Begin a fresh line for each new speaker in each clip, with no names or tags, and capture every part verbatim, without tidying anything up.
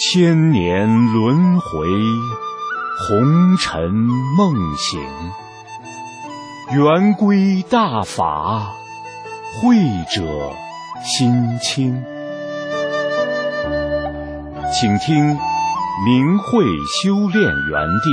千年轮回，红尘梦醒，圆规大法，慧者心清。请听明慧修炼园地。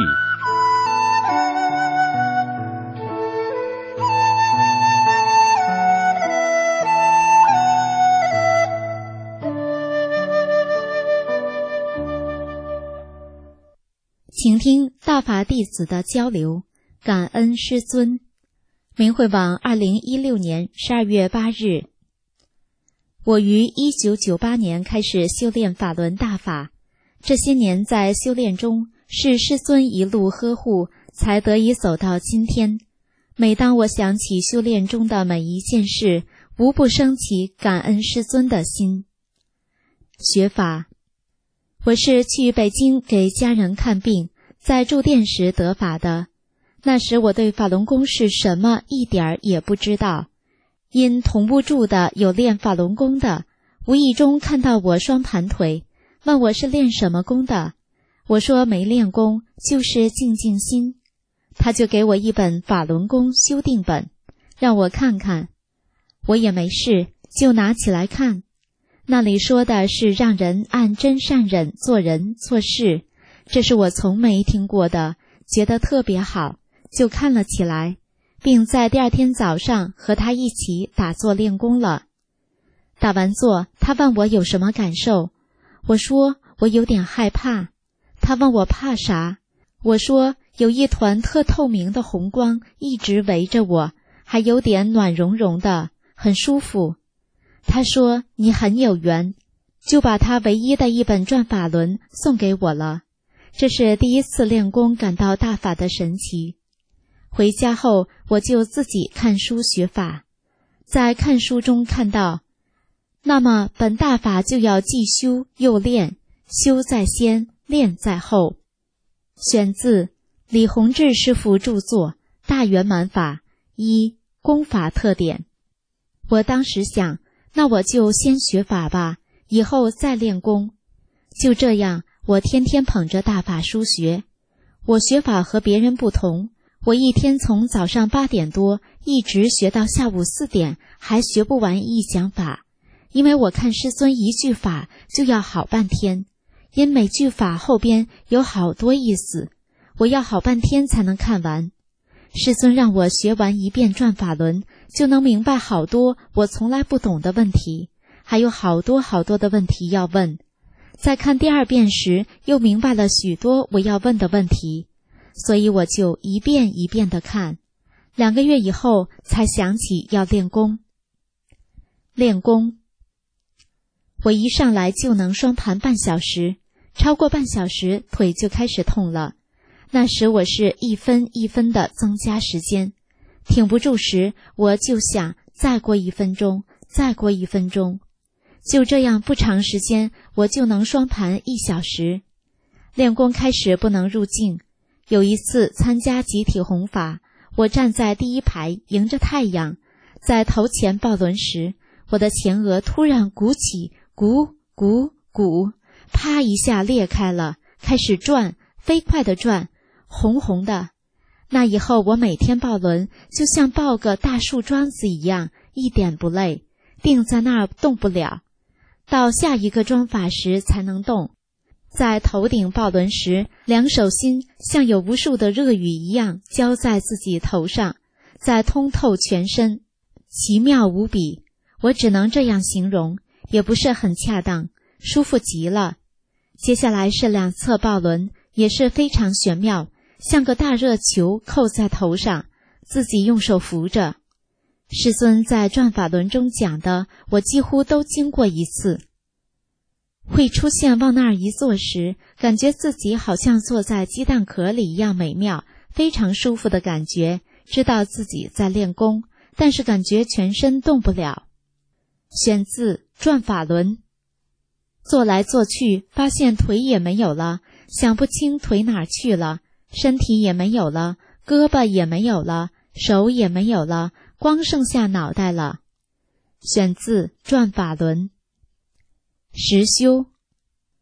请听大法弟子的交流，感恩师尊。明慧网二零一六年十二月八日。我于一九九八年开始修炼法轮大法，这些年在修炼中是师尊一路呵护，才得以走到今天。每当我想起修炼中的每一件事，无不升起感恩师尊的心。学法，我是去北京给家人看病，在住店时得法的。那时我对法轮功是什么一点儿也不知道，因同屋住的有练法轮功的，无意中看到我双盘腿，问我是练什么功的。我说没练功，就是静静心。他就给我一本法轮功修订本，让我看看。我也没事，就拿起来看。那里说的是让人按真善忍做人做事，这是我从没听过的，觉得特别好，就看了起来，并在第二天早上和他一起打坐练功了。打完坐，他问我有什么感受，我说我有点害怕。他问我怕啥，我说有一团特透明的红光一直围着我，还有点暖融融的，很舒服。他说你很有缘，就把他唯一的一本转法轮送给我了。这是第一次练功感到大法的神奇。回家后我就自己看书学法，在看书中看到，那么本大法就要既修又练，修在先，练在后。选自李洪志师父著作《大圆满法》一功法特点。我当时想，那我就先学法吧，以后再练功。就这样，我天天捧着大法书学。我学法和别人不同，我一天从早上八点多一直学到下午四点，还学不完一讲法。因为我看师尊一句法就要好半天，因每句法后边有好多意思，我要好半天才能看完。师尊让我学完一遍转法轮，就能明白好多我从来不懂的问题，还有好多好多的问题要问。在看第二遍时，又明白了许多我要问的问题，所以我就一遍一遍地看。两个月以后才想起要练功。练功，我一上来就能双盘半小时，超过半小时腿就开始痛了。那时我是一分一分地增加时间，挺不住时我就想再过一分钟，再过一分钟。就这样不长时间，我就能双盘一小时。练功开始不能入镜，有一次参加集体弘法，我站在第一排迎着太阳，在头前抱轮时，我的前额突然鼓起，鼓鼓鼓，啪一下裂开了，开始转，飞快地转，红红的。那以后我每天抱轮就像抱个大树桩子一样，一点不累，定在那儿动不了。到下一个桩法时才能动。在头顶抱轮时，两手心像有无数的热雨一样浇在自己头上，再通透全身，奇妙无比。我只能这样形容，也不是很恰当，舒服极了。接下来是两侧抱轮，也是非常玄妙，像个大热球扣在头上，自己用手扶着。师尊在转法轮中讲的，我几乎都经过一次。会出现往那儿一坐时，感觉自己好像坐在鸡蛋壳里一样美妙，非常舒服的感觉，知道自己在练功，但是感觉全身动不了。选自转法轮。坐来坐去，发现腿也没有了，想不清腿哪儿去了，身体也没有了，胳膊也没有了，手也没有了，光剩下脑袋了。选自转法轮。实修，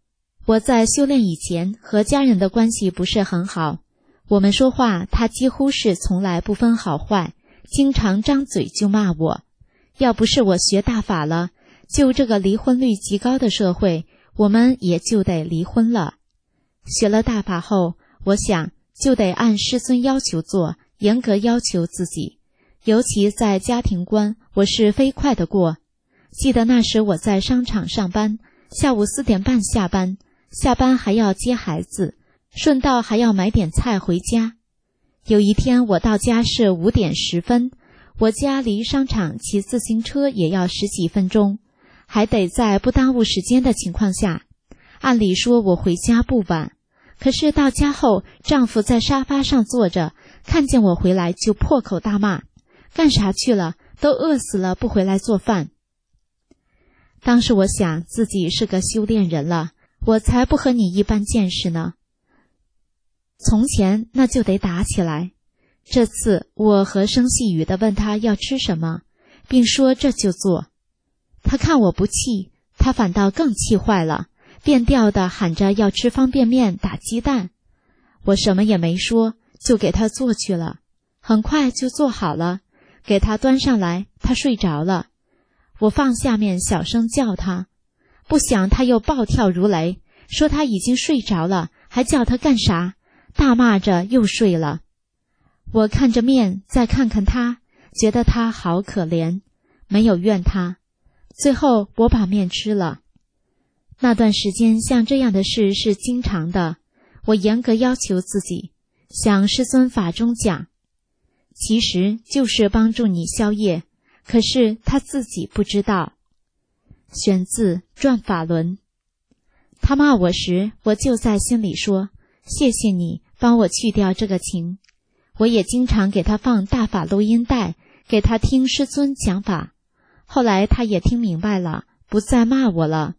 我在修炼以前和家人的关系不是很好，我们说话他几乎是从来不分好坏，经常张嘴就骂我。要不是我学大法了，就这个离婚率极高的社会，我们也就得离婚了。学了大法后，我想就得按师尊要求做，严格要求自己，尤其在家庭观，我是飞快的过。记得那时我在商场上班，下午四点半下班，下班还要接孩子，顺道还要买点菜回家。有一天我到家是五点十分，我家离商场骑自行车也要十几分钟，还得在不耽误时间的情况下，按理说我回家不晚。可是到家后，丈夫在沙发上坐着，看见我回来就破口大骂，干啥去了？都饿死了不回来做饭。当时我想自己是个修炼人了，我才不和你一般见识呢。从前那就得打起来，这次我和声细语地问他要吃什么，并说这就做。他看我不气，他反倒更气坏了，变调地喊着要吃方便面打鸡蛋。我什么也没说，就给他做去了，很快就做好了，给他端上来，他睡着了。我放下面小声叫他，不想他又暴跳如雷，说他已经睡着了，还叫他干啥，大骂着又睡了。我看着面，再看看他，觉得他好可怜，没有怨他。最后我把面吃了。那段时间像这样的事是经常的，我严格要求自己，像师尊法中讲，其实就是帮助你消业，可是他自己不知道。选自《转法轮》。他骂我时，我就在心里说，谢谢你帮我去掉这个情。我也经常给他放大法录音带，给他听师尊讲法。后来他也听明白了，不再骂我了。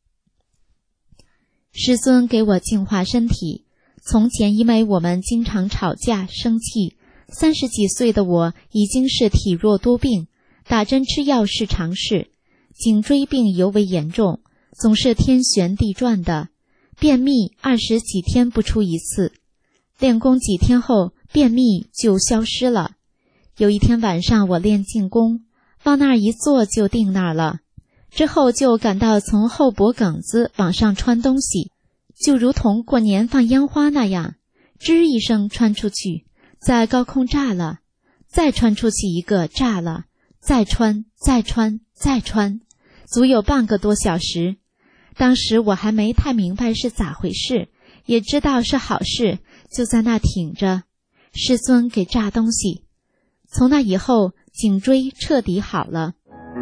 师尊给我净化身体，从前因为我们经常吵架生气，三十几岁的我已经是体弱多病，打针吃药是常事，颈椎病尤为严重，总是天旋地转的，便秘二十几天不出一次，练功几天后便秘就消失了。有一天晚上我练静功，往那儿一坐就定那儿了，之后就感到从后脖梗子往上穿东西，就如同过年放烟花那样，吱一声穿出去，在高空炸了，再穿出去一个炸了，再穿再穿再穿，足有半个多小时。当时我还没太明白是咋回事，也知道是好事，就在那挺着，师尊给炸东西。从那以后颈椎彻底好了。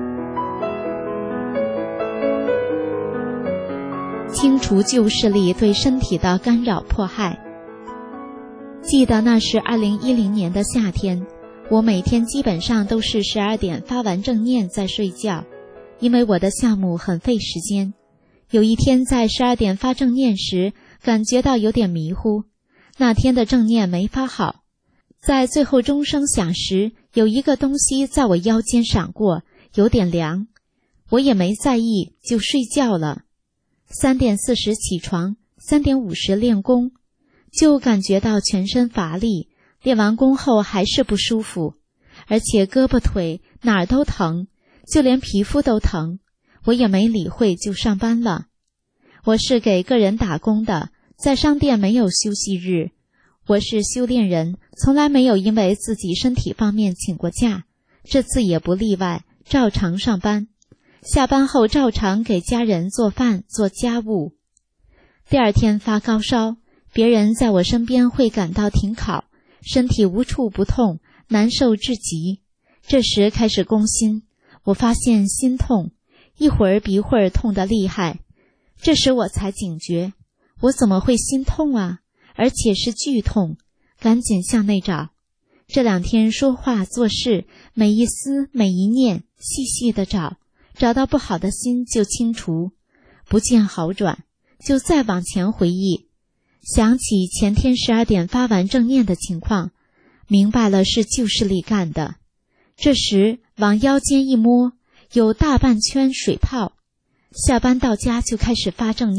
清除旧势力对身体的干扰迫害。记得那是二零一零年的夏天，我每天基本上都是十二点发完正念再睡觉，因为我的项目很费时间。有一天在十二点发正念时，感觉到有点迷糊，那天的正念没发好。在最后钟声响时，有一个东西在我腰间闪过，有点凉，我也没在意，就睡觉了。三点四十起床，三点五十练功，就感觉到全身乏力，练完功后还是不舒服，而且胳膊腿哪儿都疼，就连皮肤都疼，我也没理会就上班了。我是给个人打工的，在商店没有休息日。我是修炼人，从来没有因为自己身体方面请过假，这次也不例外，照常上班。下班后照常给家人做饭做家务。第二天发高烧，别人在我身边会感到挺考，身体无处不痛，难受至极。这时开始攻心，我发现心痛，一会儿比一会儿痛得厉害。这时我才警觉，我怎么会心痛啊？而且是剧痛，赶紧向内找。这两天说话做事，每一思每一念细细的找，找到不好的心就清除，不见好转，就再往前回忆，想起前天十二点发完正念的情况，明白了是旧势力干的。这时往腰间一摸，有大半圈水泡。下班到家就开始发正念，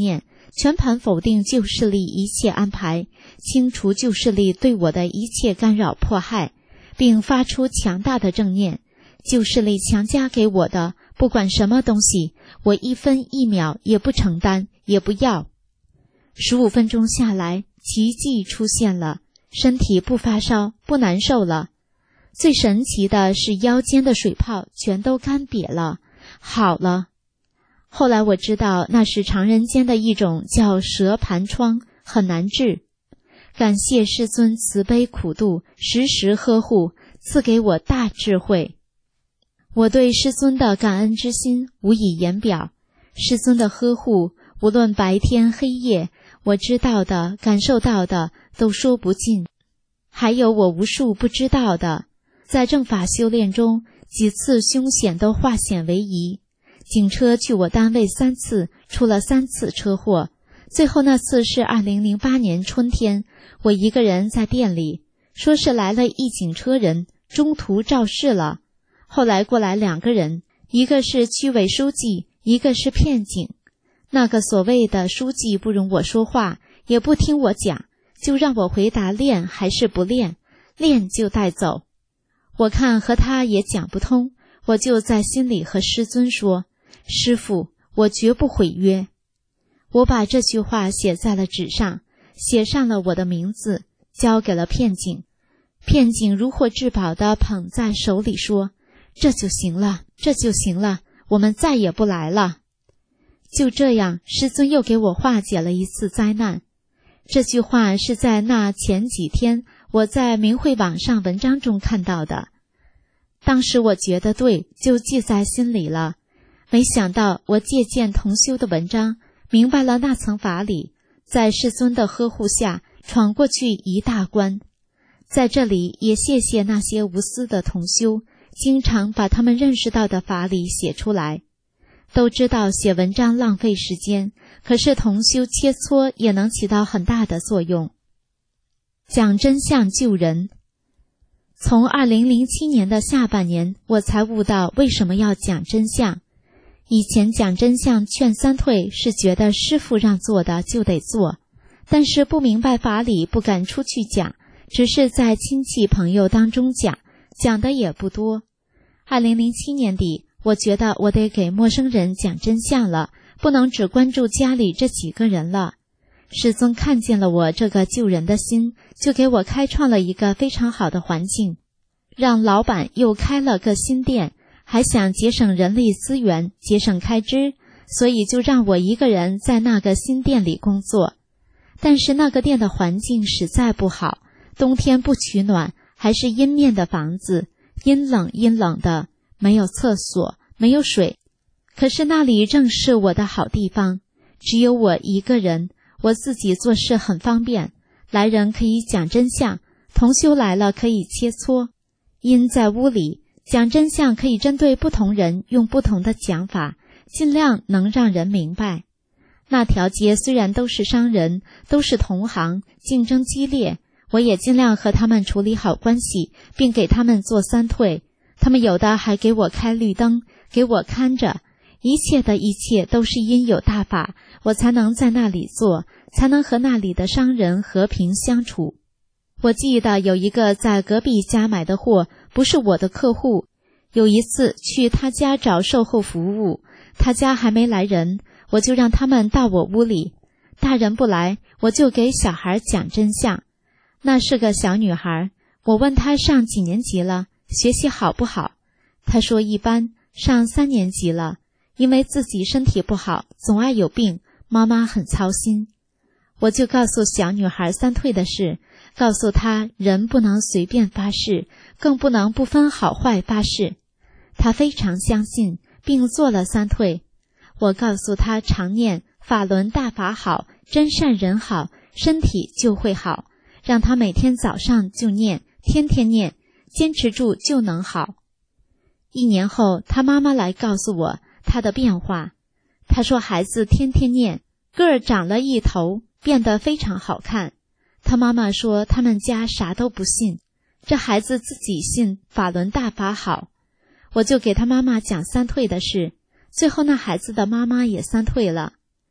全盘否定旧势力一切安排，清除旧势力对我的一切干扰迫害，并发出强大的正念。旧势力强加给我的，不管什么东西，我一分一秒也不承担，也不要。十五分钟下来，奇迹出现了，身体不发烧，不难受了。最神奇的是腰间的水泡全都干瘪了，好了。后来我知道那是常人间的一种叫蛇盘疮，很难治。感谢师尊慈悲苦度，时时呵护，赐给我大智慧。我对师尊的感恩之心无以言表，师尊的呵护，无论白天黑夜，我知道的、感受到的都说不尽。还有我无数不知道的，在正法修炼中，几次凶险都化险为夷。警车去我单位三次，出了三次车祸。最后那次是二零零八年春天，我一个人在店里，说是来了一警车人，中途肇事了。后来过来两个人，一个是区委书记，一个是骗警。那个所谓的书记不容我说话，也不听我讲，就让我回答练还是不练，练就带走。我看和他也讲不通，我就在心里和师尊说，师父，我绝不毁约。我把这句话写在了纸上，写上了我的名字，交给了骗警。骗警如获至宝地捧在手里说，这就行了，这就行了，我们再也不来了。就这样，师尊又给我化解了一次灾难。这句话是在那前几天我在明慧网上文章中看到的，当时我觉得对，就记在心里了。没想到我借鉴同修的文章，明白了那层法理，在师尊的呵护下闯过去一大关。在这里也谢谢那些无私的同修，经常把他们认识到的法理写出来。都知道写文章浪费时间，可是同修切磋也能起到很大的作用。讲真相救人。从二零零七年的下半年，我才悟到为什么要讲真相。以前讲真相劝三退是觉得师父让做的就得做，但是不明白法理，不敢出去讲，只是在亲戚朋友当中讲，讲的也不多。二零零七年底，我觉得我得给陌生人讲真相了，不能只关注家里这几个人了。师尊看见了我这个救人的心，就给我开创了一个非常好的环境，让老板又开了个新店，还想节省人力资源，节省开支，所以就让我一个人在那个新店里工作。但是那个店的环境实在不好，冬天不取暖，还是阴面的房子，阴冷阴冷的，没有厕所，没有水。可是那里正是我的好地方，只有我一个人，我自己做事很方便，来人可以讲真相，同修来了可以切磋。因在屋里讲真相，可以针对不同人用不同的讲法，尽量能让人明白。那条街虽然都是商人，都是同行，竞争激烈，我也尽量和他们处理好关系，并给他们做三退。他们有的还给我开绿灯，给我看着。一切的一切都是因有大法，我才能在那里做，才能和那里的商人和平相处。我记得有一个在隔壁家买的货，不是我的客户。有一次去他家找售后服务，他家还没来人，我就让他们到我屋里。大人不来，我就给小孩讲真相。那是个小女孩，我问她上几年级了，学习好不好？她说一般，上三年级了。因为自己身体不好，总爱有病，妈妈很操心。我就告诉小女孩三退的事，告诉她人不能随便发誓，更不能不分好坏发誓。她非常相信，并做了三退。我告诉她常念法轮大法好，真善人好，身体就会好，让她每天早上就念，天天念，坚持住就能好。一年后，她妈妈来告诉我他的变化。他说孩子天天念，个儿长了一头，变得非常好看。他妈妈说他们家啥都不信，这孩子自己信法轮大法好。我就给他妈妈讲三退的事，最后那孩子的妈妈也三退了。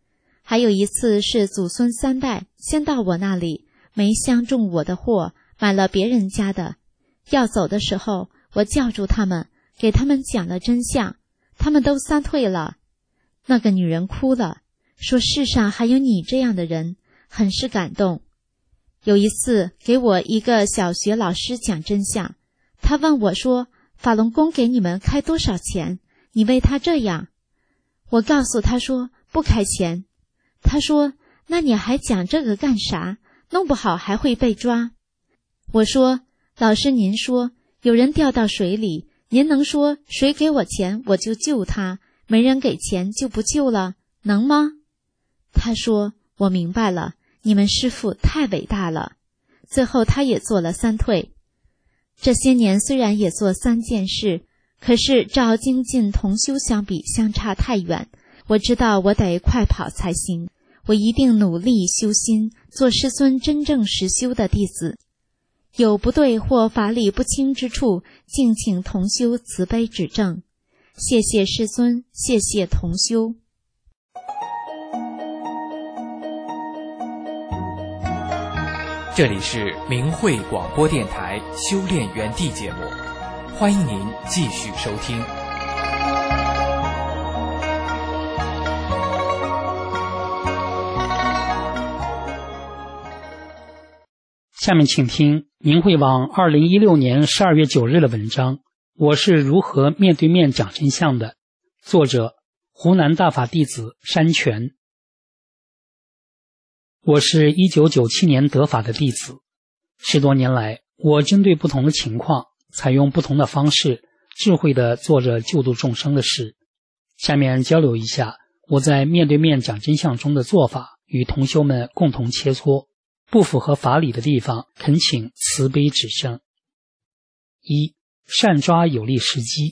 还有一次是祖孙三代先到我那里，没相中我的货，买了别人家的。要走的时候，我叫住他们，给他们讲了真相，他们都散退了。那个女人哭了，说世上还有你这样的人，很是感动。有一次给我一个小学老师讲真相，他问我说，法轮功给你们开多少钱？你为他这样。我告诉他说不开钱。他说，那你还讲这个干啥？弄不好还会被抓。我说，老师您说有人掉到水里，您能说谁给我钱我就救他，没人给钱就不救了，能吗？他说，我明白了，你们师父太伟大了。最后他也做了三退。这些年虽然也做三件事，可是照精进同修相比相差太远。我知道我得快跑才行，我一定努力修心，做师尊真正实修的弟子。有不对或法理不清之处，敬请同修慈悲指正。谢谢师尊，谢谢同修。
这里是明慧广播电台修炼园地节目，欢迎您继续收听。
下面请听明慧网二零一六年十二月九日的文章，我是如何面对面讲真相的，作者湖南大法弟子山泉。我是一九九七年得法的弟子，十多年来，我针对不同的情况，采用不同的方式，智慧地做着救度众生的事。下面交流一下我在面对面讲真相中的做法，与同修们共同切磋。不符合法理的地方，恳请慈悲指正。一、善抓有利时机。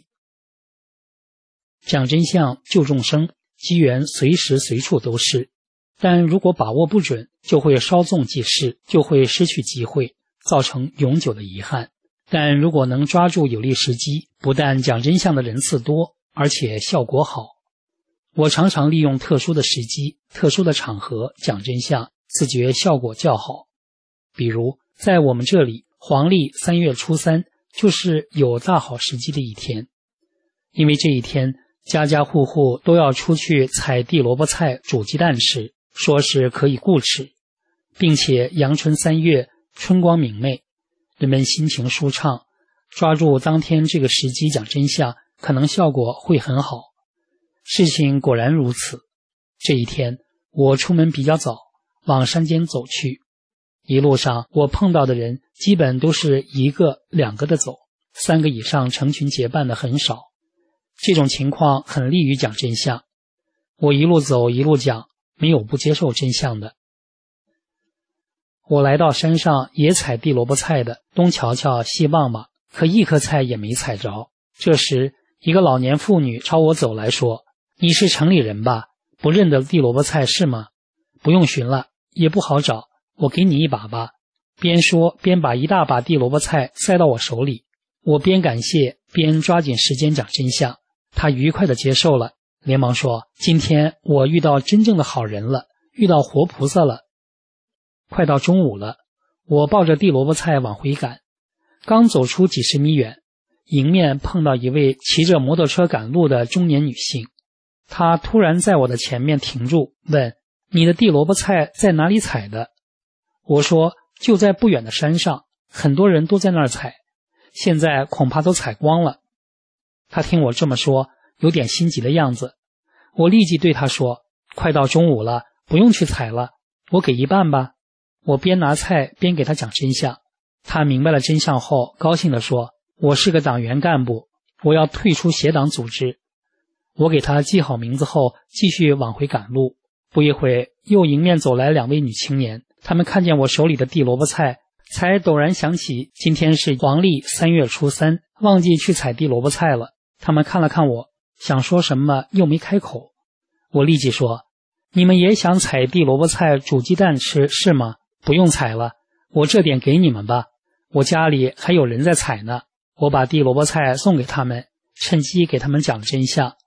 讲真相救众生，机缘随时随处都是，但如果把握不准，就会稍纵即逝，就会失去机会，造成永久的遗憾。但如果能抓住有利时机，不但讲真相的人次多，而且效果好。我常常利用特殊的时机、特殊的场合讲真相，自觉效果较好。比如在我们这里，黄历三月初三就是有大好时机的一天，因为这一天家家户户都要出去采地萝卜菜煮鸡蛋吃，说是可以顾吃，并且阳春三月春光明媚，人们心情舒畅，抓住当天这个时机讲真相，可能效果会很好。事情果然如此。这一天我出门比较早，往山间走去，一路上我碰到的人基本都是一个两个的走，三个以上成群结伴的很少。这种情况很利于讲真相。我一路走一路讲，没有不接受真相的。我来到山上也采地萝卜菜的，东瞧瞧西望望，可一颗菜也没采着。这时一个老年妇女朝我走来说，你是城里人吧？不认得地萝卜菜是吗？不用寻了，也不好找，我给你一把吧。边说边把一大把地萝卜菜塞到我手里，我边感谢边抓紧时间讲真相。他愉快地接受了，连忙说，今天我遇到真正的好人了，遇到活菩萨了。快到中午了，我抱着地萝卜菜往回赶，刚走出几十米远，迎面碰到一位骑着摩托车赶路的中年女性。她突然在我的前面停住，问，你的地萝卜菜在哪里采的？我说，就在不远的山上，很多人都在那儿采，现在恐怕都采光了。她听我这么说，有点心急的样子。我立即对她说，快到中午了，不用去采了，我给一半吧。我边拿菜边给她讲真相。她明白了真相后，高兴地说，我是个党员干部，我要退出邪党组织。我给她记好名字后，继续往回赶路。不一会，又迎面走来两位女青年，她们看见我手里的地萝卜菜，才陡然想起今天是黄历三月初三，忘记去采地萝卜菜了。她们看了看我，想说什么又没开口。我立即说，你们也想采地萝卜菜煮鸡蛋吃是吗？不用采了，我这点给你们吧，我家里还有人在采呢。我把地萝卜菜送给他们，趁机给他们讲真相。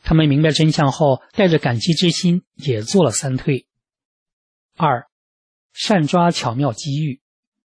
他们明白真相后，带着感激之心也做了三退。二，善抓巧妙机遇。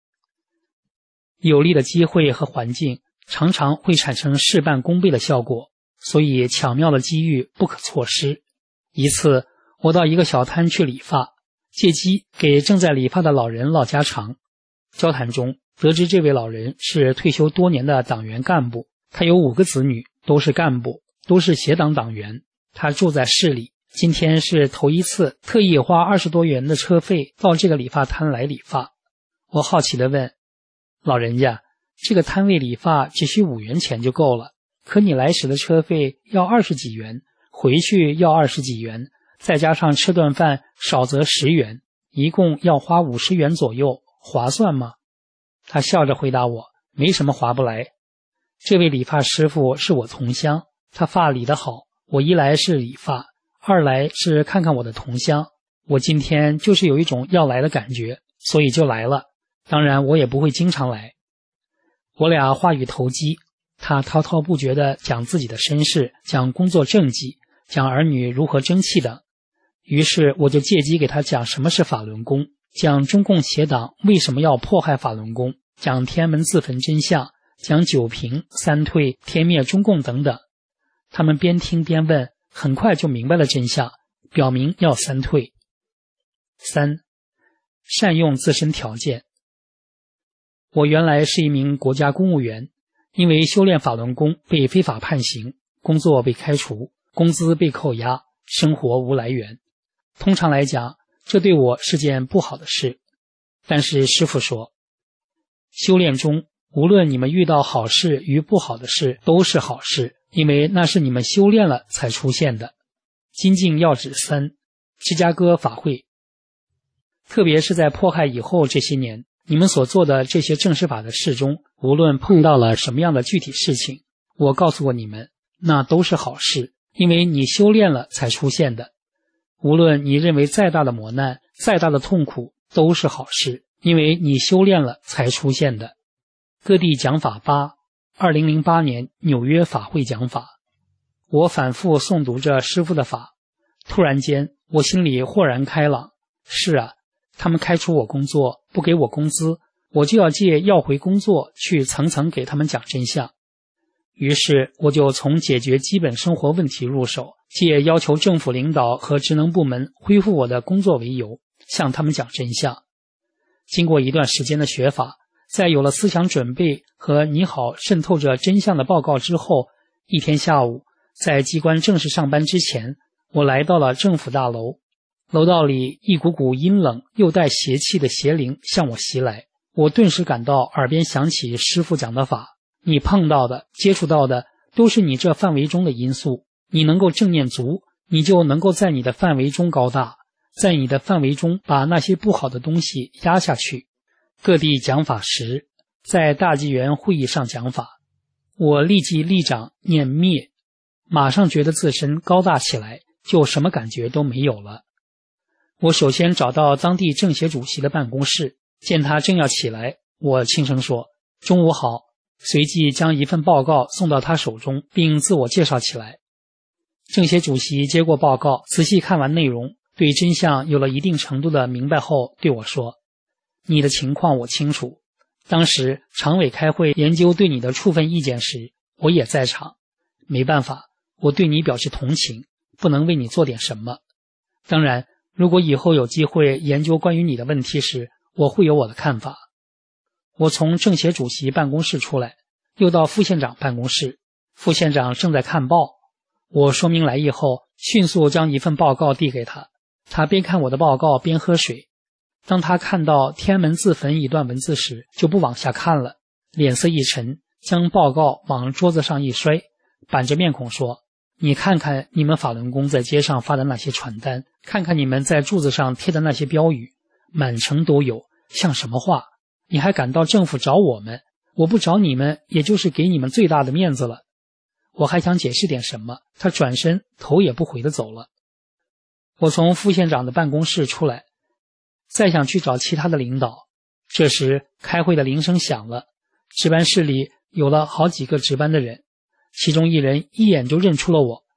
有利的机会和环境常常会产生事半功倍的效果，所以巧妙的机遇不可错失。一次，我到一个小摊去理发，借机给正在理发的老人唠家常。交谈中得知这位老人是退休多年的党员干部，他有五个子女，都是干部，都是协党党员。他住在市里，今天是头一次特意花二十多元的车费到这个理发摊来理发。我好奇地问，老人家，这个摊位理发只需五元钱就够了，可你来时的车费要二十几元，回去要二十几元，再加上吃顿饭少则十元，一共要花五十元左右，划算吗？他笑着回答我，没什么划不来。这位理发师傅是我同乡，他发理得好，我一来是理发，二来是看看我的同乡，我今天就是有一种要来的感觉，所以就来了。当然我也不会经常来。我俩话语投机，他滔滔不绝地讲自己的身世，讲工作政绩，讲儿女如何争气等。于是我就借机给他讲什么是法轮功，讲中共邪党为什么要迫害法轮功，讲天安门自焚真相，讲九平、三退、天灭中共等等。他们边听边问，很快就明白了真相，表明要三退。三，善用自身条件。我原来是一名国家公务员，因为修炼法轮功被非法判刑，工作被开除，工资被扣押，生活无来源。通常来讲，这对我是件不好的事。但是师父说，修炼中无论你们遇到好事与不好的事都是好事，因为那是你们修炼了才出现的。精进要旨三，芝加哥法会。特别是在迫害以后这些年，你们所做的这些正式法的事中，无论碰到了什么样的具体事情，我告诉过你们，那都是好事，因为你修炼了才出现的。无论你认为再大的磨难，再大的痛苦，都是好事，因为你修炼了才出现的。各地讲法八，二零零八年纽约法会讲法。我反复诵读着师父的法，突然间我心里豁然开朗。是啊，他们开除我工作，不给我工资，我就要借要回工作去层层给他们讲真相。于是我就从解决基本生活问题入手，借要求政府领导和职能部门恢复我的工作为由，向他们讲真相。经过一段时间的学法，在有了思想准备和拟好渗透着真相的报告之后，一天下午，在机关正式上班之前，我来到了政府大楼。楼道里一股股阴冷又带邪气的邪灵向我袭来，我顿时感到耳边响起师父讲的法，你碰到的接触到的都是你这范围中的因素，你能够正念足，你就能够在你的范围中高大，在你的范围中把那些不好的东西压下去。各地讲法时，在大纪元会议上讲法，我立即立掌念灭，马上觉得自身高大起来，就什么感觉都没有了。我首先找到当地政协主席的办公室，见他正要起来，我轻声说中午好，随即将一份报告送到他手中，并自我介绍起来。政协主席接过报告，仔细看完内容，对真相有了一定程度的明白后对我说，你的情况我清楚，当时常委开会研究对你的处分意见时，我也在场，没办法，我对你表示同情，不能为你做点什么。当然如果以后有机会研究关于你的问题时，我会有我的看法。我从政协主席办公室出来，又到副县长办公室，副县长正在看报。我说明来意后，迅速将一份报告递给他，他边看我的报告边喝水。当他看到天安门自焚一段文字时，就不往下看了，脸色一沉，将报告往桌子上一摔，板着面孔说，你看看你们法轮功在街上发的那些传单，看看你们在柱子上贴的那些标语，满城都有，像什么话？你还敢到政府找我们？我不找你们，也就是给你们最大的面子了。我还想解释点什么，他转身头也不回地走了。我从副县长的办公室出来，再想去找其他的领导，这时开会的铃声响了，值班室里有了好几个值班的人，其中一人一眼就认出了我，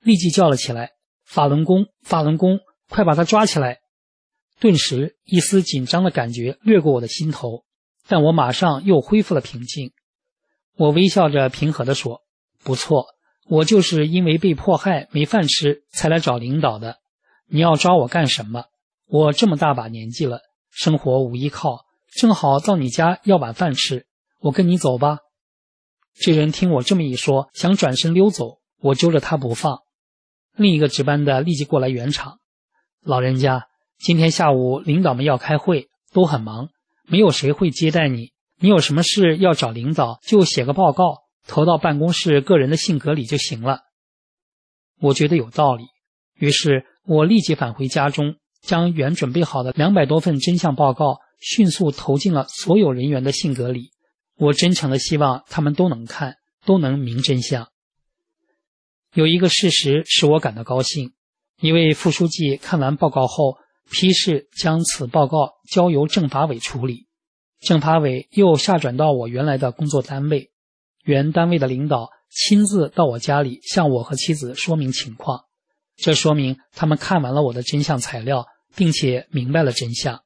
立即叫了起来：法轮功，法轮功，快把他抓起来！顿时一丝紧张的感觉掠过我的心头，但我马上又恢复了平静。我微笑着平和地说：不错，我就是因为被迫害没饭吃才来找领导的，你要抓我干什么？我这么大把年纪了，生活无依靠，正好到你家要碗饭吃，我跟你走吧。这人听我这么一说，想转身溜走，我揪着他不放。另一个值班的立即过来圆场：老人家，今天下午领导们要开会，都很忙，没有谁会接待你，你有什么事要找领导就写个报告，投到办公室个人的信格里就行了。我觉得有道理，于是我立即返回家中，将原准备好的两百多份真相报告迅速投进了所有人员的信格里。我真诚的希望他们都能看，都能明真相。有一个事实使我感到高兴，一位副书记看完报告后批示将此报告交由政法委处理，政法委又下转到我原来的工作单位，原单位的领导亲自到我家里向我和妻子说明情况，这说明他们看完了我的真相材料，并且明白了真相。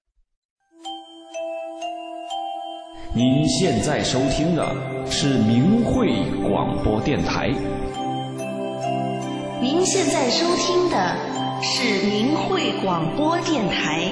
您现在收听的是明慧广播电台。
您现在收听的是明慧广播电台。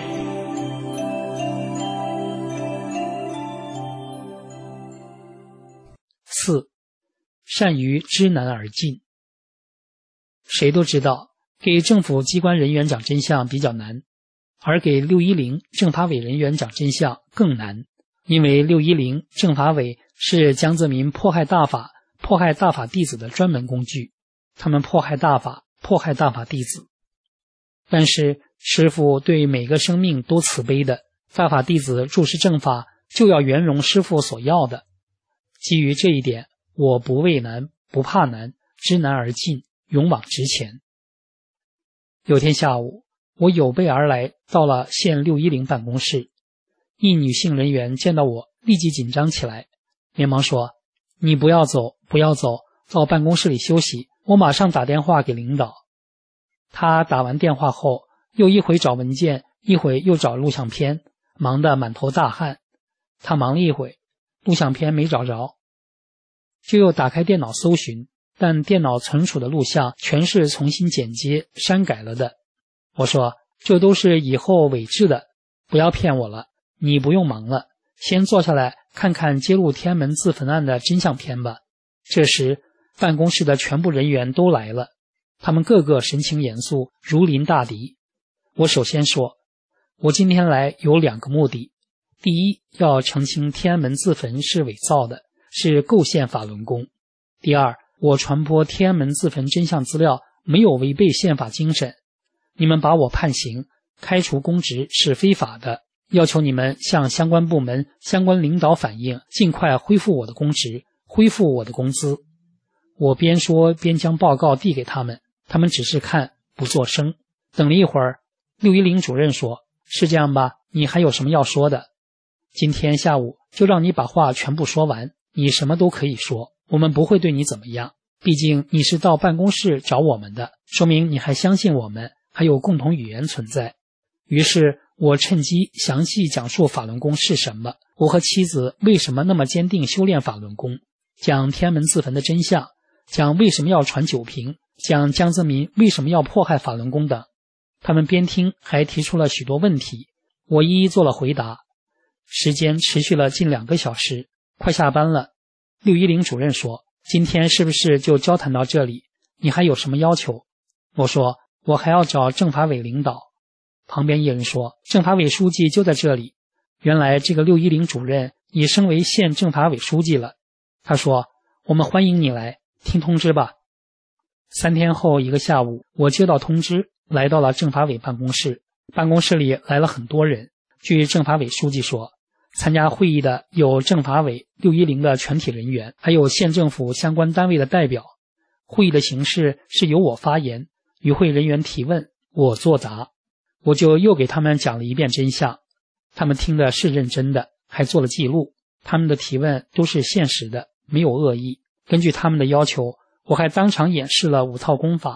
四，善于知难而进。谁都知道，给政府机关人员讲真相比较难，而给六一零政法委人员讲真相更难。因为六一零政法委是江泽民迫害大法、迫害大法弟子的专门工具，他们迫害大法，迫害大法弟子。但是师父对每个生命都慈悲的，大法弟子注释正法就要圆融师父所要的。基于这一点，我不畏难，不怕难，知难而进，勇往直前。有天下午，我有备而来，到了县六一零办公室。一女性人员见到我，立即紧张起来，连忙说：你不要走，不要走，到办公室里休息，我马上打电话给领导。他打完电话后，又一会找文件，一会又找录像片，忙得满头大汗。他忙了一会，录像片没找着，就又打开电脑搜寻，但电脑存储的录像全是重新剪接删改了的。我说：这都是以后伪制的，不要骗我了，你不用忙了，先坐下来看看揭露天安门自焚案的真相片吧。这时办公室的全部人员都来了，他们个个神情严肃，如临大敌。我首先说，我今天来有两个目的。第一，要澄清天安门自焚是伪造的，是构陷法轮功。第二，我传播天安门自焚真相资料没有违背宪法精神，你们把我判刑，开除公职是非法的，要求你们向相关部门、相关领导反映，尽快恢复我的公职，恢复我的工资。我边说边将报告递给他们，他们只是看，不作声。等了一会儿，六一零主任说：是这样吧，你还有什么要说的？今天下午就让你把话全部说完，你什么都可以说，我们不会对你怎么样，毕竟你是到办公室找我们的，说明你还相信我们，还有共同语言存在。于是我趁机详细讲述法轮功是什么，我和妻子为什么那么坚定修炼法轮功，讲天安门自焚的真相，讲为什么要传酒瓶，讲江泽民为什么要迫害法轮功等。他们边听还提出了许多问题，我一一做了回答。时间持续了近两个小时，快下班了。六一零主任说：今天是不是就交谈到这里？你还有什么要求？我说：我还要找政法委领导。旁边一人说：政法委书记就在这里。原来这个六一零主任已升为县政法委书记了。他说：我们欢迎你来，听通知吧。三天后一个下午，我接到通知，来到了政法委办公室。办公室里来了很多人。据政法委书记说，参加会议的有政法委、六一零的全体人员，还有县政府相关单位的代表。会议的形式是由我发言，与会人员提问，我作答。我就又给他们讲了一遍真相，他们听的是认真的，还做了记录。他们的提问都是现实的，没有恶意。根据他们的要求，我还当场演示了五套功法，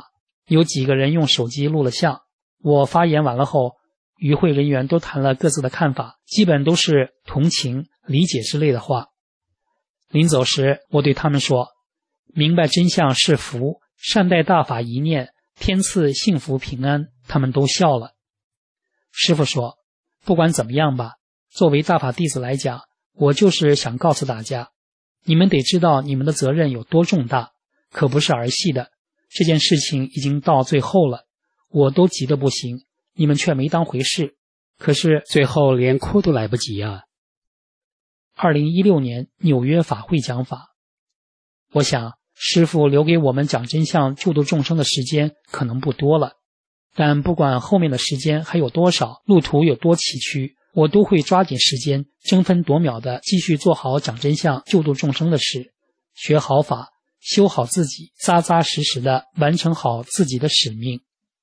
有几个人用手机录了像。我发言完了后，与会人员都谈了各自的看法，基本都是同情、理解之类的话。临走时，我对他们说，明白真相是福，善待大法一念，天赐幸福平安。他们都笑了。师父说，不管怎么样吧，作为大法弟子来讲，我就是想告诉大家，你们得知道你们的责任有多重大，可不是儿戏的。这件事情已经到最后了，我都急得不行，你们却没当回事。可是
最后连哭都来不及啊。
二零一六年纽约法会讲法，我想师父留给我们讲真相救度众生的时间可能不多了，但不管后面的时间还有多少，路途有多崎岖，我都会抓紧时间，争分夺秒地继续做好讲真相救度众生的事，学好法，修好自己，扎扎实实地完成好自己的使命。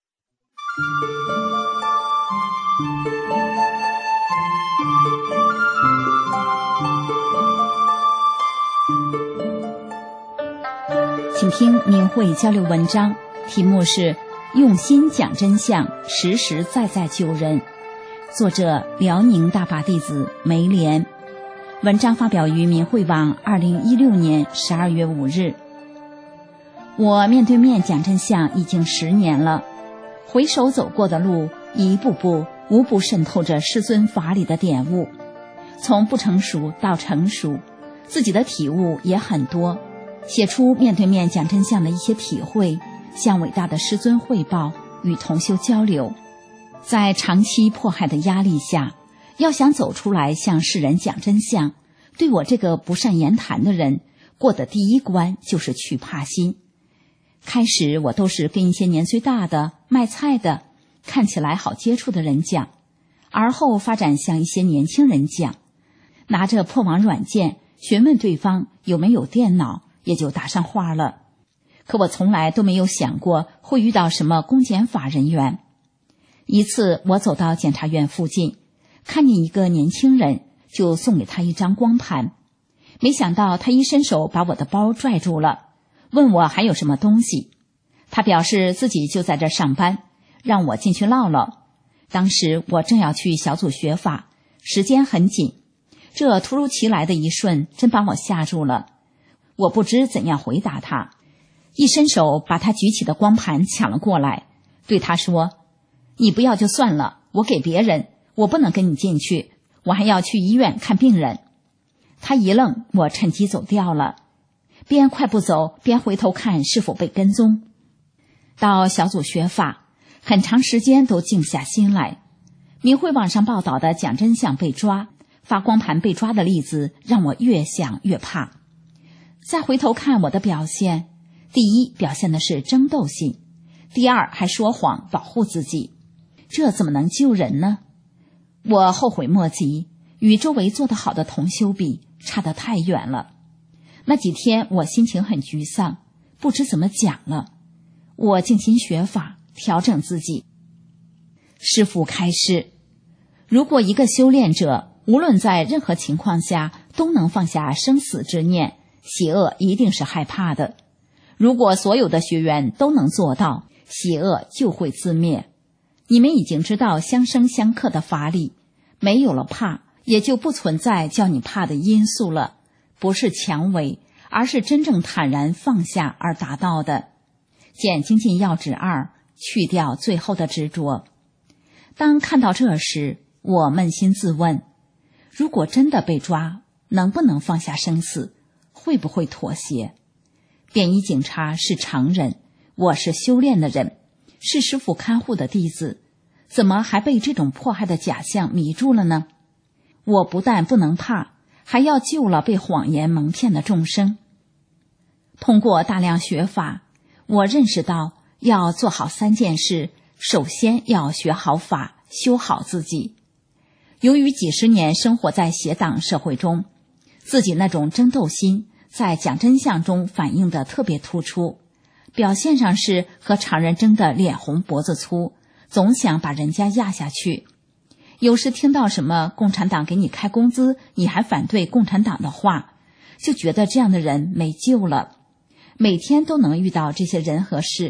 请听明慧交流文章，题目是用心讲真相，实实在在救人，作者辽宁大法弟子梅莲。文章发表于明慧网二零一六年十二月五日。我面对面讲真相已经十年了，回首走过的路，一步步无不渗透着师尊法理的点悟，从不成熟到成熟，自己的体悟也很多，写出面对面讲真相的一些体会，向伟大的师尊汇报，与同修交流。在长期迫害的压力下，要想走出来向世人讲真相，对我这个不善言谈的人，过的第一关就是去怕心。开始我都是跟一些年岁大的、卖菜的、看起来好接触的人讲，而后发展向一些年轻人讲，拿着破网软件询问对方有没有电脑，也就打上话了。可我从来都没有想过会遇到什么公检法人员。一次我走到检察院附近，看见一个年轻人，就送给他一张光盘，没想到他一伸手把我的包拽住了，问我还有什么东西。他表示自己就在这儿上班，让我进去唠唠。当时我正要去小组学法，时间很紧，这突如其来的一瞬真把我吓住了。我不知怎样回答他，一伸手把他举起的光盘抢了过来，对他说，你不要就算了，我给别人，我不能跟你进去，我还要去医院看病人。他一愣，我趁机走掉了，边快步走边回头看是否被跟踪。到小组学法，很长时间都静下心来。明慧网上报道的讲真相被抓、发光盘被抓的例子，让我越想越怕。再回头看我的表现，第一，表现的是争斗性；第二，还说谎保护自己，这怎么能救人呢？我后悔莫及，与周围做得好的同修比，差得太远了。那几天我心情很沮丧，不知怎么讲了。我静心学法，调整自己。师父开示，如果一个修炼者无论在任何情况下都能放下生死之念，邪恶一定是害怕的。如果所有的学员都能做到，邪恶就会自灭。你们已经知道相生相克的法理，没有了怕，也就不存在叫你怕的因素了。不是强为，而是真正坦然放下而达到的。减精进要旨二，去掉最后的执着。当看到这时，我扪心自问，如果真的被抓，能不能放下生死？会不会妥协？便衣警察是常人，我是修炼的人，是师父看护的弟子，怎么还被这种迫害的假象迷住了呢？我不但不能怕，还要救了被谎言蒙骗的众生。通过大量学法，我认识到要做好三件事，首先要学好法，修好自己。由于几十年生活在邪党社会中，自己那种争斗心在讲真相中反映得特别突出，表现上是和常人争得脸红脖子粗，总想把人家压下去。有时听到什么共产党给你开工资，你还反对共产党的话，就觉得这样的人没救了。每天都能遇到这些人和事，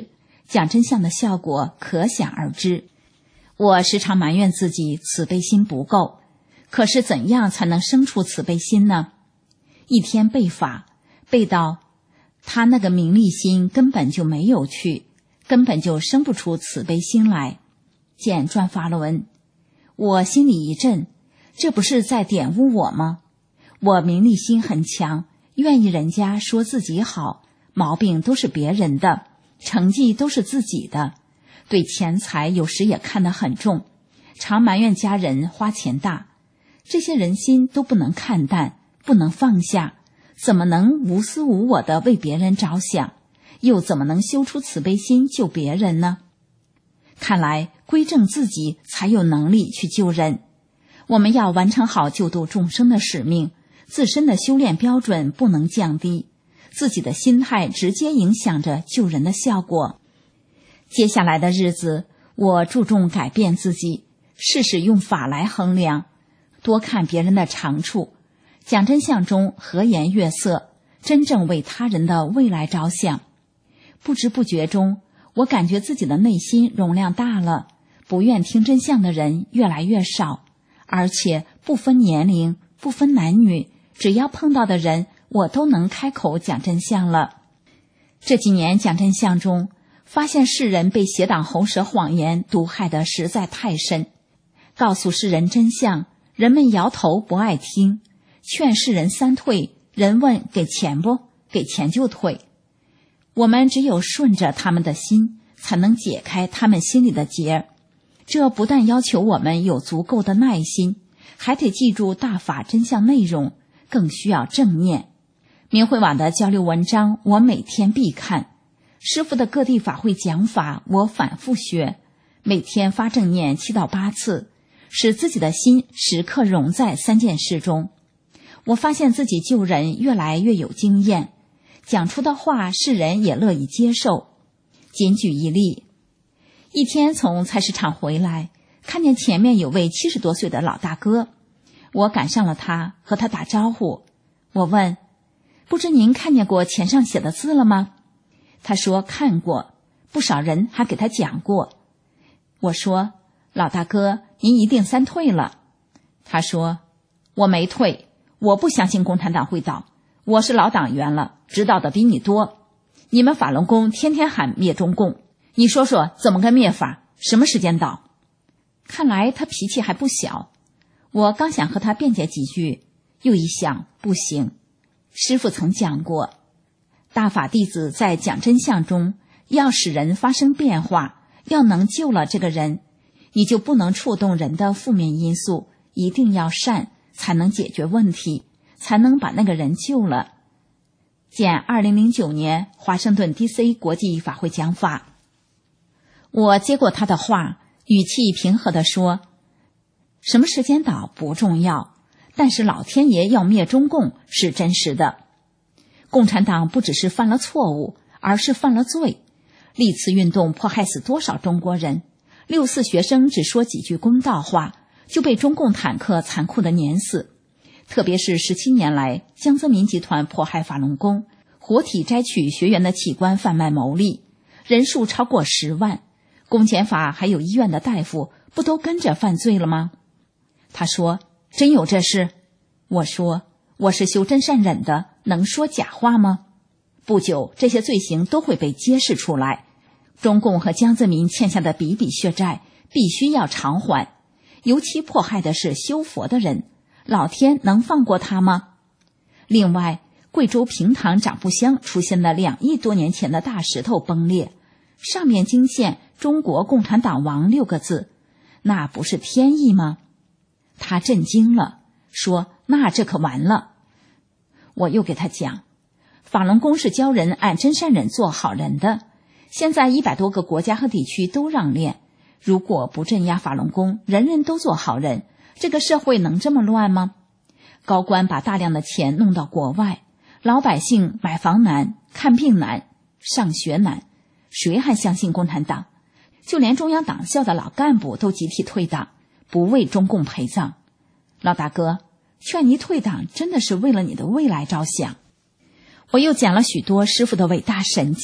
讲真相的效果可想而知。我时常埋怨自己慈悲心不够，可是怎样才能生出慈悲心呢？一天背法，背到他那个名利心根本就没有去，根本就生不出慈悲心来。见转发了文，我心里一震，这不是在点污我吗？我名利心很强，愿意人家说自己好，毛病都是别人的，成绩都是自己的，对钱财有时也看得很重，常埋怨家人花钱大，这些人心都不能看淡，不能放下，怎么能无私无我地为别人着想，又怎么能修出慈悲心救别人呢？看来归正自己才有能力去救人。我们要完成好救度众生的使命，自身的修炼标准不能降低，自己的心态直接影响着救人的效果。接下来的日子，我注重改变自己，试试用法来衡量，多看别人的长处，讲真相中和颜悦色，真正为他人的未来着想。不知不觉中，我感觉自己的内心容量大了，不愿听真相的人越来越少，而且不分年龄，不分男女，只要碰到的人，我都能开口讲真相了。这几年讲真相中，发现世人被邪党喉舌谎言毒害得实在太深，告诉世人真相，人们摇头不爱听，劝世人三退，人问给钱不？给钱就退。我们只有顺着他们的心，才能解开他们心里的结。这不但要求我们有足够的耐心，还得记住大法真相内容，更需要正念。明慧网的交流文章我每天必看，师父的各地法会讲法我反复学，每天发正念七到八次，使自己的心时刻融在三件事中。我发现自己救人越来越有经验，讲出的话世人也乐意接受。仅举一例，一天从菜市场回来，看见前面有位七十多岁的老大哥，我赶上了他，和他打招呼。我问，不知您看见过钱上写的字了吗？他说看过，不少人还给他讲过。我说，老大哥，您一定三退了。他说，我没退，我不相信共产党会倒，我是老党员了，知道的比你多。你们法轮功天天喊灭中共，你说说怎么个灭法？什么时间倒？看来他脾气还不小。我刚想和他辩解几句，又一想，不行。师父曾讲过，大法弟子在讲真相中，要使人发生变化，要能救了这个人，你就不能触动人的负面因素，一定要善，才能解决问题，才能把那个人救了。见二零零九年华盛顿 D C 国际法会讲法。我接过他的话，语气平和地说，什么时间倒不重要，但是老天爷要灭中共是真实的。共产党不只是犯了错误，而是犯了罪。历次运动迫害死多少中国人，六四学生只说几句公道话，就被中共坦克残酷地碾死。特别是十七年来，江泽民集团迫害法轮功，活体摘取学员的器官贩卖牟利，人数超过十万。公检法还有医院的大夫不都跟着犯罪了吗？他说，真有这事？我说，我是修真善忍的，能说假话吗？不久，这些罪行都会被揭示出来。中共和江泽民欠下的笔笔血债必须要偿还，尤其迫害的是修佛的人，老天能放过他吗？另外，贵州平塘长布乡出现了两亿多年前的大石头崩裂，上面惊现中国共产党亡六个字，那不是天意吗？他震惊了，说，那这可完了。我又给他讲，法轮功是教人按真善忍做好人的，现在一百多个国家和地区都让练，如果不镇压法轮功，人人都做好人，这个社会能这么乱吗？高官把大量的钱弄到国外，老百姓买房难，看病难，上学难，谁还相信共产党？就连中央党校的老干部都集体退党，不为中共陪葬。老大哥，劝你退党真的是为了你的未来着想。我又讲了许多师父的伟大神迹，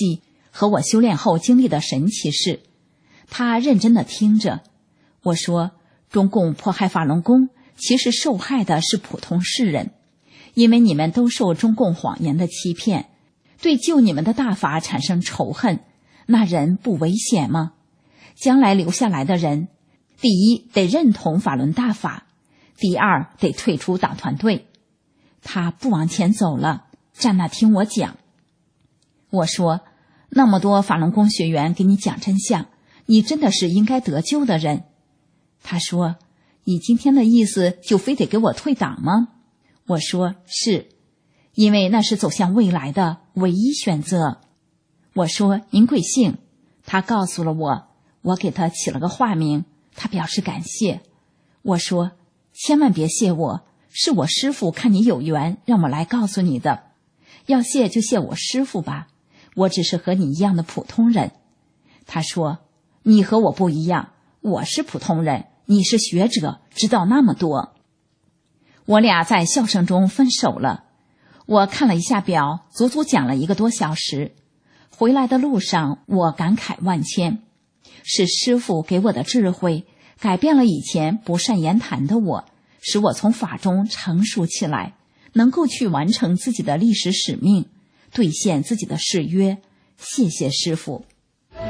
和我修炼后经历的神奇事。他认真地听着。我说，中共迫害法轮功，其实受害的是普通世人，因为你们都受中共谎言的欺骗，对救你们的大法产生仇恨，那人不危险吗？将来留下来的人，第一得认同法轮大法，第二得退出党团队。他不往前走了，站那听我讲。我说，那么多法轮功学员给你讲真相，你真的是应该得救的人。他说，你今天的意思就非得给我退党吗？我说，是，因为那是走向未来的唯一选择。我说，您贵姓？他告诉了我，我给他起了个化名，他表示感谢。我说，千万别谢我，是我师父看你有缘让我来告诉你的，要谢就谢我师父吧，我只是和你一样的普通人。他说，你和我不一样，我是普通人，你是学者，知道那么多。我俩在笑声中分手了。我看了一下表，足足讲了一个多小时。回来的路上，我感慨万千，是师父给我的智慧，改变了以前不善言谈的我，使我从法中成熟起来，能够去完成自己的历史使命，兑现自己的誓约。谢谢师父。
各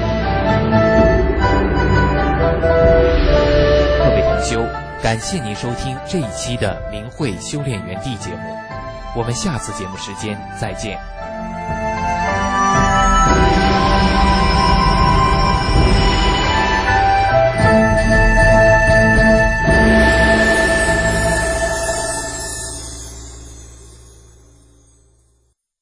位同修，感谢您收听这一期的明慧修炼园地节目，我们下次节目时间再见。